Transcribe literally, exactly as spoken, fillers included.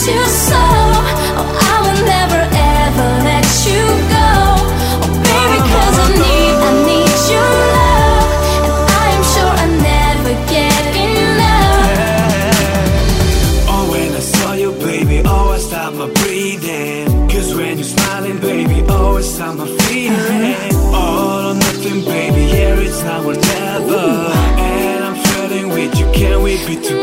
you so. Oh, I will never ever let you go. Oh, baby, 'cause I need, I need your love, and I'm sure I never get enough. Oh, when I saw you, baby, oh, I stopped my breathing. 'Cause when you're smiling, baby, oh, it's time I'm feeling. All or nothing, baby, yeah, it's now or never. And I'm flirting with you, can we be together?